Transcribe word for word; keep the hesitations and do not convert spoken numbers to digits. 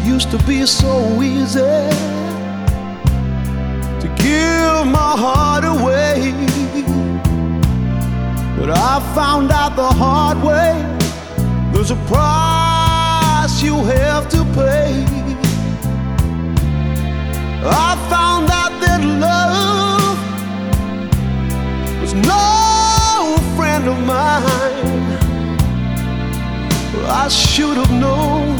used to be so easy to give my heart away, but I found out the hard way there's a price you have to pay. I found out that love was no friend of mine. I should have known